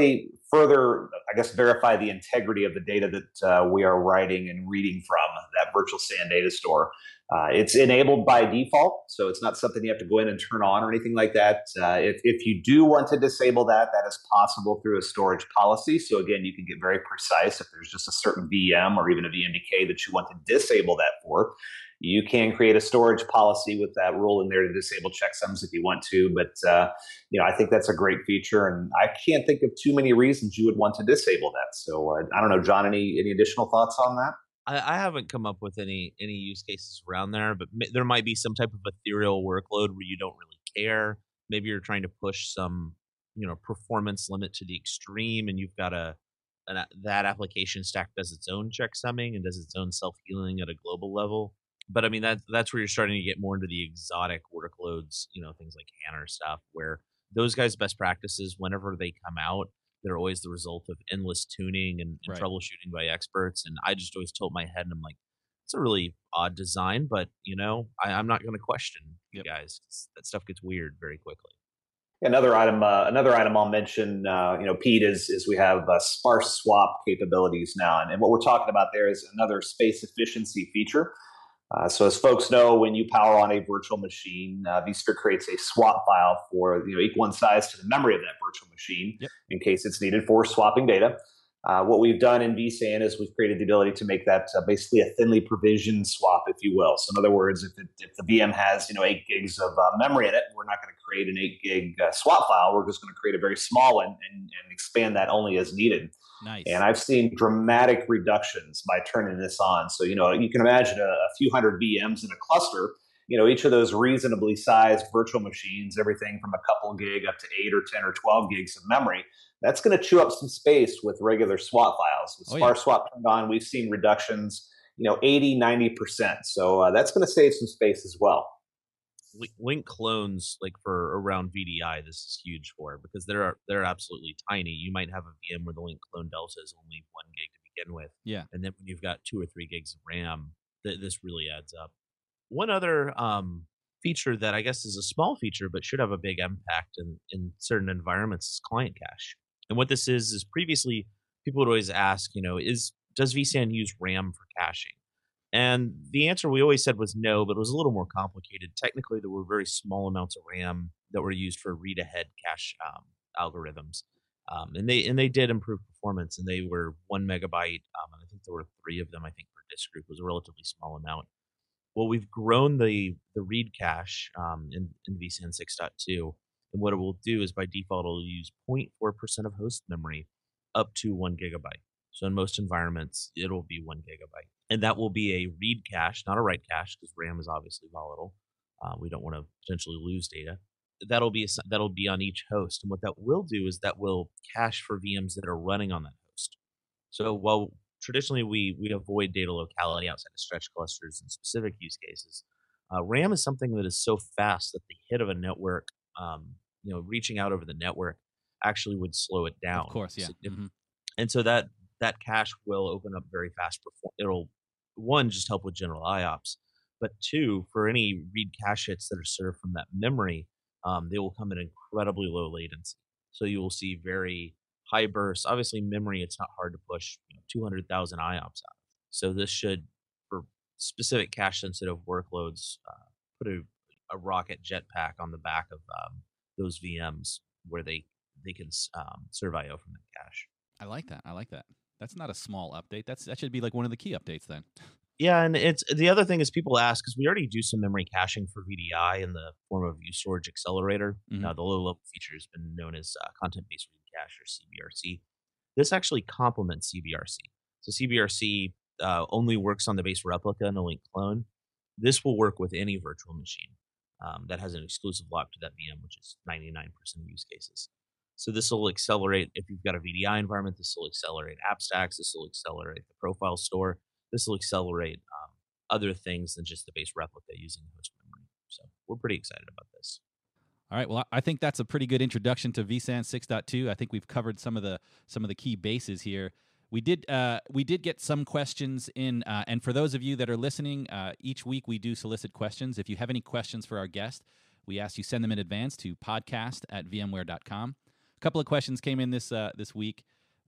further, I guess, verify the integrity of the data that uh, we are writing and reading from that virtual S A N data store. Uh, it's enabled by default, so it's not something you have to go in and turn on or anything like that. Uh, if, if you do want to disable that, that is possible through a storage policy. So again, you can get very precise if there's just a certain V M or even a V M D K that you want to disable that for. You can create a storage policy with that rule in there to disable checksums if you want to. But, uh, you know, I think that's a great feature. And I can't think of too many reasons you would want to disable that. So uh, I don't know, John, any, any additional thoughts on that? I, I haven't come up with any any use cases around there, but m- there might be some type of ethereal workload where you don't really care. Maybe you're trying to push some, you know, performance limit to the extreme, and you've got a an, a- that application stack does its own checksumming and does its own self healing at a global level. But I mean, that's that's where you're starting to get more into the exotic workloads, you know, things like Hanner stuff, where those guys' best practices, whenever they come out, they're always the result of endless tuning and, and Right. troubleshooting by experts. And I just always tilt my head and I'm like, it's a really odd design, but you know, I, I'm not going to question you Yep. guys. 'Cause that stuff gets weird very quickly. Another item, uh, another item I'll mention, uh, you know, Pete, is is we have uh, sparse swap capabilities now, and, and what we're talking about there is another space efficiency feature. Uh, so as folks know, when you power on a virtual machine, uh, vSphere creates a swap file for, you know, equal in size to the memory of that virtual machine Yep. in case it's needed for swapping data. Uh, what we've done in vSAN is we've created the ability to make that uh, basically a thinly provisioned swap, if you will. So in other words, if, it, if the V M has, you know, eight gigs of uh, memory in it, we're not going to create an eight gig uh, swap file. We're just going to create a very small one and, and expand that only as needed. Nice. And I've seen dramatic reductions by turning this on. So, you know, you can imagine a, a few hundred V Ms in a cluster. You know, each of those reasonably sized virtual machines, everything from a couple gig up to eight or ten or twelve gigs of memory, that's going to chew up some space with regular swap files. With Oh, Sparse yeah. Swap turned on, we've seen reductions, you know, eighty, ninety percent. So uh, that's going to save some space as well. Link- Link clones, like for around V D I, this is huge for because they're they're absolutely tiny. You might have a V M where the link clone delta is only one gig to begin with, Yeah. and then when you've got two or three gigs of RAM, th- this really adds up. One other um, feature that I guess is a small feature but should have a big impact in, in certain environments is client cache. And what this is is previously people would always ask, you know, is does vSAN use RAM for caching? And the answer we always said was no, but it was a little more complicated. Technically, there were very small amounts of RAM that were used for read-ahead cache um, algorithms, um, and they and they did improve performance. And they were one megabyte, um, and I think there were three of them. I think per disk group was a relatively small amount. Well, we've grown the the read cache um, in in vSAN six point two, and what it will do is by default it'll use zero point four percent of host memory up to one gigabyte. So in most environments, it'll be one gigabyte. And that will be a read cache, not a write cache, because RAM is obviously volatile. Uh, we don't want to potentially lose data. That'll be a, that'll be on each host. And what that will do is that will cache for V Ms that are running on that host. So while traditionally we we avoid data locality outside of stretch clusters and specific use cases, uh, RAM is something that is so fast that the hit of a network, um, you know, reaching out over the network actually would slow it down. Of course, yeah. Significantly. Mhm. And so that that cache will open up very fast. Perform- it'll one just help with general I O P S, but two for any read cache hits that are served from that memory, um, they will come at incredibly low latency. So you will see very high bursts. Obviously, memory it's not hard to push you know, two hundred thousand I O P S out. So this should, for specific cache sensitive workloads, uh, put a, a rocket jetpack on the back of um, those V Ms where they they can um, serve I O from that cache. I like that. I like that. That's not a small update. That's that should be like one of the key updates then. Yeah, and it's the other thing is people ask because we already do some memory caching for V D I in the form of View Storage Accelerator. Mhm. Now, the low-level feature has been known as uh, content-based read cache or C B R C. This actually complements C B R C. So C B R C uh, only works on the base replica and a link clone. This will work with any virtual machine um, that has an exclusive lock to that V M, which is ninety-nine percent of use cases. So this will accelerate, if you've got a V D I environment, this will accelerate app stacks, this will accelerate the profile store, this will accelerate um, other things than just the base replica using host memory. So we're pretty excited about this. All right. Well, I I think that's a pretty good introduction to vSAN six point two. I think we've covered some of the some of the key bases here. We did uh, we did get some questions in, uh, and for those of you that are listening, uh, each week we do solicit questions. If you have any questions for our guest, we ask you send them in advance to podcast at vmware dot com. A couple of questions came in this uh, this week.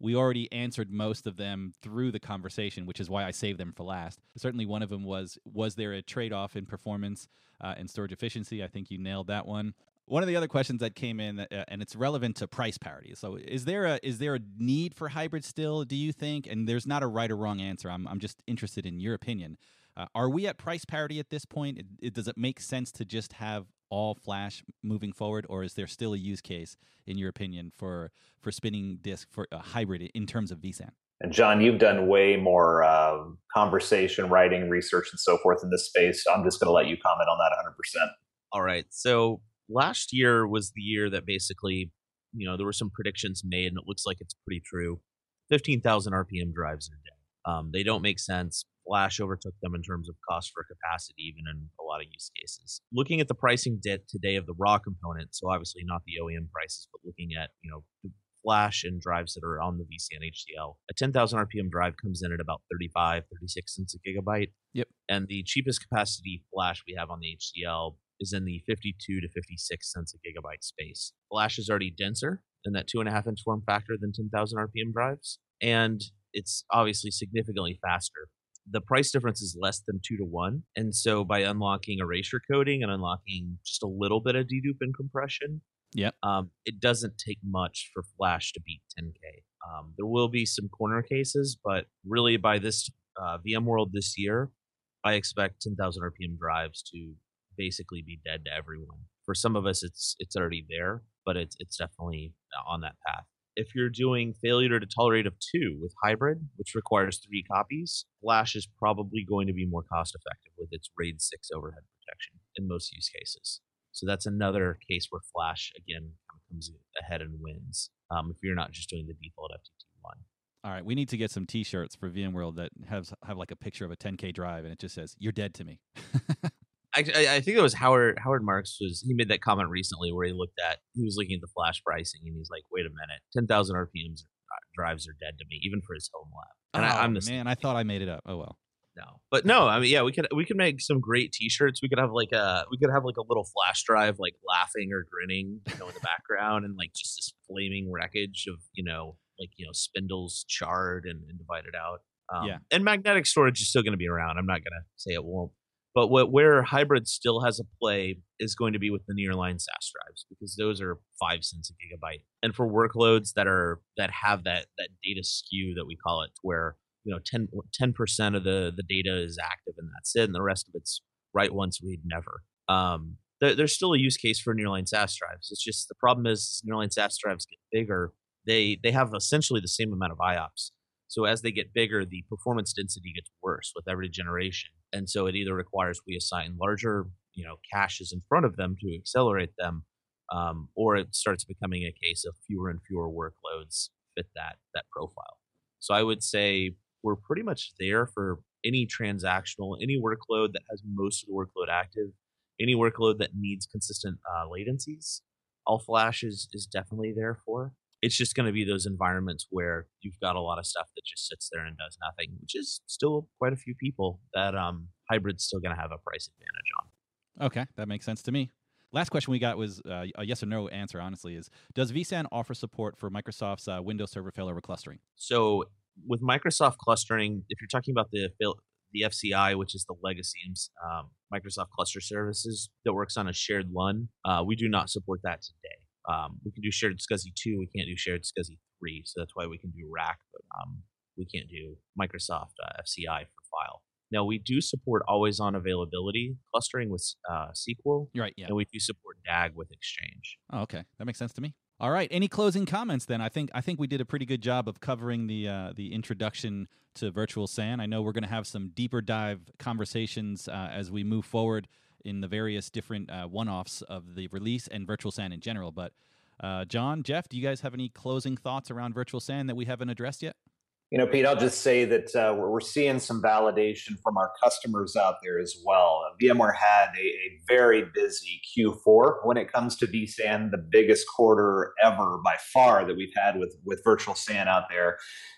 we already answered most of them through the conversation, which is why I saved them for last. Certainly one of them was, was there a trade-off in performance uh, and storage efficiency? I think you nailed that one. One of the other questions that came in, uh, and it's relevant to price parity. So is there a is there a need for hybrid still, do you think? And there's not a right or wrong answer. I'm I'm just interested in your opinion. Uh, are we at price parity at this point? It, it, does it make sense to just have all flash moving forward, or is there still a use case, in your opinion, for for spinning disk for a hybrid in terms of vSAN? And John, you've done way more uh, conversation, writing, research, and so forth in this space. So I'm just going to let you comment on that one hundred percent. All right. So last year was the year that basically, you know, there were some predictions made, and it looks like it's pretty true. fifteen thousand R P M drives are dead. Um, they don't make sense. Flash overtook them in terms of cost for capacity, even in a lot of use cases. Looking at the pricing dit today of the raw component, so obviously not the O E M prices, but looking at, you know, the flash and drives that are on the vSAN H C L, a ten thousand R P M drive comes in at about thirty-five, thirty-six cents a gigabyte. Yep. And the cheapest capacity flash we have on the H C L is in the fifty-two to fifty-six cents a gigabyte space. Flash is already denser in that two and a half inch form factor than ten thousand R P M drives, and it's obviously significantly faster. The price difference is less than two to one. And so by unlocking erasure coding and unlocking just a little bit of dedupe and compression, yep. um, it doesn't take much for Flash to beat ten K. Um, there will be some corner cases, but really by this uh, VMworld this year, I expect ten thousand R P M drives to basically be dead to everyone. For some of us, it's it's already there, but it's it's definitely on that path. If you're doing failure to tolerate of two with hybrid, which requires three copies, Flash is probably going to be more cost effective with its RAID six overhead protection in most use cases. So that's another case where Flash, again, kind of comes ahead and wins um, if you're not just doing the default F T T one. All right, we need to get some T-shirts for VMworld that has have like a picture of a ten K drive, and it just says, "You're dead to me." I, I think it was Howard Howard Marks was he made that comment recently where he looked at he was looking at the flash pricing and he's like, wait a minute, ten thousand R P Ms drives are dead to me, even for his home lab. And oh I, I'm the man, I thought I made it up. Oh well. No, but no, I mean, yeah, we could we could make some great T-shirts. We could have like a we could have like a little flash drive like laughing or grinning, you know, in the background, and like just this flaming wreckage of you know like you know spindles charred and, and divided out. Um, yeah, and magnetic storage is still going to be around. I'm not going to say it won't. But what where hybrid still has a play is going to be with the nearline S A S drives, because those are five cents a gigabyte, and for workloads that are that have that that data skew that we call it, where you know ten percent of the the data is active and that's it, and the rest of it's write once, read never. Um, there, there's still a use case for nearline S A S drives. It's just the problem is nearline S A S drives get bigger. They they have essentially the same amount of I O P S. So as they get bigger, the performance density gets worse with every generation. And so it either requires we assign larger, you know, caches in front of them to accelerate them, um, or it starts becoming a case of fewer and fewer workloads fit that that profile. So I would say we're pretty much there for any transactional, any workload that has most of the workload active, any workload that needs consistent uh, latencies. All Flash is is definitely there for. It's just going to be those environments where you've got a lot of stuff that just sits there and does nothing, which is still quite a few people that um, hybrid's still going to have a price advantage on. Okay, that makes sense to me. Last question we got was uh, a yes or no answer, honestly, is does vSAN offer support for Microsoft's uh, Windows Server failover clustering? So with Microsoft clustering, if you're talking about the the F C I, which is the legacy um, Microsoft Cluster Services that works on a shared L U N, uh, we do not support that today. Um, we can do shared SCSI two, we can't do shared SCSI three, so that's why we can do rack, but um, we can't do Microsoft uh, F C I for file. Now, we do support always-on availability clustering with uh, S Q L, right? Yeah, and we do support D A G with Exchange. Oh, okay, that makes sense to me. All right, any closing comments then? I think I think we did a pretty good job of covering the uh, the introduction to Virtual S A N. I know we're going to have some deeper dive conversations uh, as we move forward in the various different uh, one-offs of the release and Virtual S A N in general. But uh, John, Jeff, do you guys have any closing thoughts around Virtual S A N that we haven't addressed yet? You know, Pete, I'll just say that uh, we're, we're seeing some validation from our customers out there as well. Uh, VMware had a, a very busy Q four when it comes to vSAN, the biggest quarter ever by far that we've had with, with Virtual S A N out there.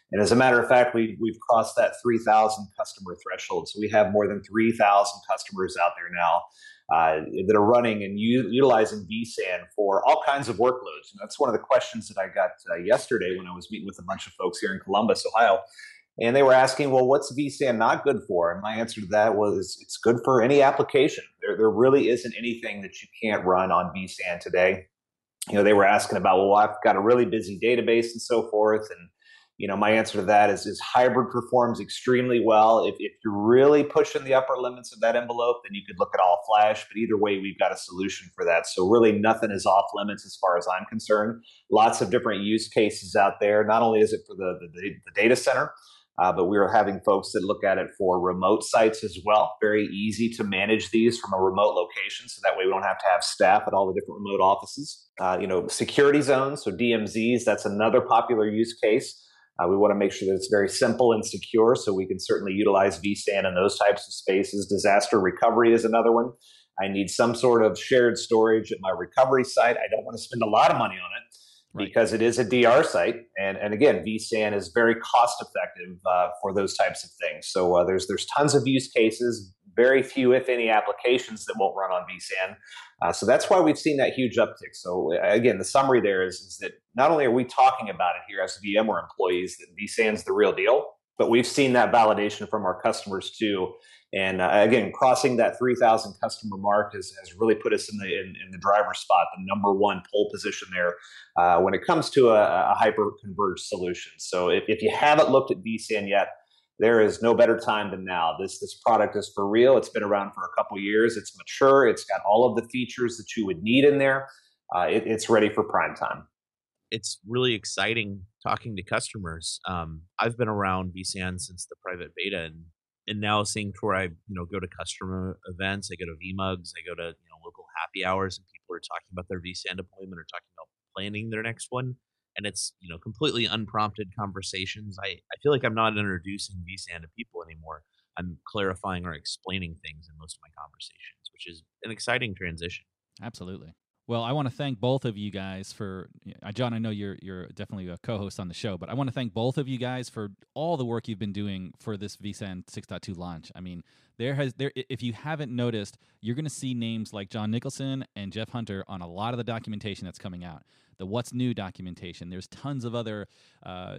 And as a matter of fact, we, we've crossed that three thousand customer threshold. So we have more than three thousand customers out there now uh, that are running and u- utilizing vSAN for all kinds of workloads. And that's one of the questions that I got uh, yesterday when I was meeting with a bunch of folks here in Columbus, Ohio. And they were asking, well, what's vSAN not good for? And my answer to that was it's good for any application. There, there really isn't anything that you can't run on vSAN today. You know, they were asking about, well, I've got a really busy database and so forth. And you know, my answer to that is, is hybrid performs extremely well. If, if you're really pushing the upper limits of that envelope, then you could look at all flash. But either way, we've got a solution for that. So really nothing is off limits as far as I'm concerned. Lots of different use cases out there. Not only is it for the, the, the data center, uh, but we are having folks that look at it for remote sites as well. Very easy to manage these from a remote location. So that way we don't have to have staff at all the different remote offices. Uh, you know, security zones, so D M Zs, that's another popular use case. Uh, we want to make sure that it's very simple and secure, so we can certainly utilize vSAN in those types of spaces. Disaster recovery is another one. I need some sort of shared storage at my recovery site. I don't want to spend a lot of money on it right. because it is a D R site. And, and again, vSAN is very cost effective uh, for those types of things. So uh, there's there's tons of use cases, very few, if any, applications that won't run on vSAN. Uh, so that's why we've seen that huge uptick. So again, the summary there is, is that not only are we talking about it here as VMware employees, that vSAN's the real deal, but we've seen that validation from our customers too. And uh, again, crossing that three thousand customer mark has, has really put us in the in, in the driver's spot, the number one pole position there uh, when it comes to a, a hyper-converged solution. So if, if you haven't looked at vSAN yet, there is no better time than now. This this product is for real. It's been around for a couple years. It's mature. It's got all of the features that you would need in there. Uh, it, it's ready for prime time. It's really exciting talking to customers. Um, I've been around vSAN since the private beta, and and now seeing where I you know go to customer events, I go to V MUGs, I go to you know local happy hours, and people are talking about their vSAN deployment or talking about planning their next one. And it's, you know, completely unprompted conversations. I, I feel like I'm not introducing vSAN to people anymore. I'm clarifying or explaining things in most of my conversations, which is an exciting transition. Absolutely. Well, I want to thank both of you guys for, uh, John, I know you're you're definitely a co-host on the show, but I want to thank both of you guys for all the work you've been doing for this vSAN six point two launch. I mean, there has there if you haven't noticed, you're going to see names like John Nicholson and Jeff Hunter on a lot of the documentation that's coming out. The What's New documentation. There's tons of other uh,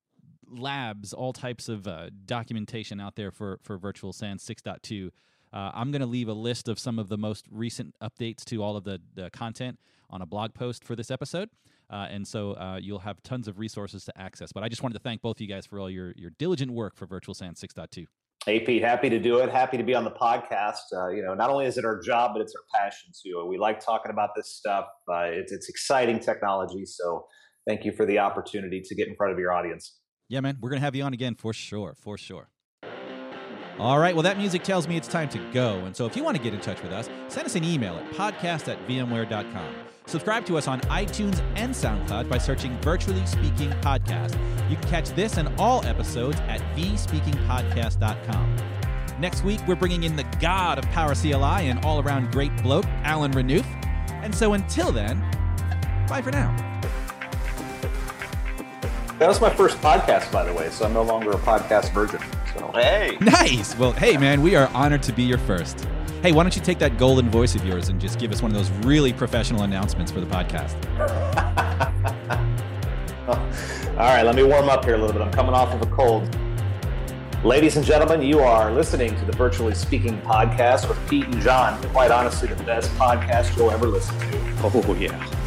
labs, all types of uh, documentation out there for, for Virtual SAN six point two. Uh, I'm going to leave a list of some of the most recent updates to all of the, the content on a blog post for this episode. Uh, and so uh, you'll have tons of resources to access. But I just wanted to thank both of you guys for all your, your diligent work for Virtual SAN six point two. Hey, Pete, happy to do it. Happy to be on the podcast. Uh, you know, not only is it our job, but it's our passion too. We like talking about this stuff. Uh, it's, it's exciting technology. So thank you for the opportunity to get in front of your audience. Yeah, man, we're going to have you on again for sure, for sure. All right, well, that music tells me it's time to go. And so if you want to get in touch with us, send us an email at podcast at vmware dot com. Subscribe to us on iTunes and SoundCloud by searching Virtually Speaking Podcast. You can catch this and all episodes at v speaking podcast dot com. Next week, we're bringing in the god of Power C L I and all-around great bloke, Alan Renouf. And so until then, bye for now. That was my first podcast, by the way, so I'm no longer a podcast virgin. So. Hey. Nice. Well, hey, man, we are honored to be your first. Hey, why don't you take that golden voice of yours and just give us one of those really professional announcements for the podcast? All right, let me warm up here a little bit. I'm coming off of a cold. Ladies and gentlemen, you are listening to the Virtually Speaking Podcast with Pete and John. Quite honestly, the best podcast you'll ever listen to. Oh, yeah.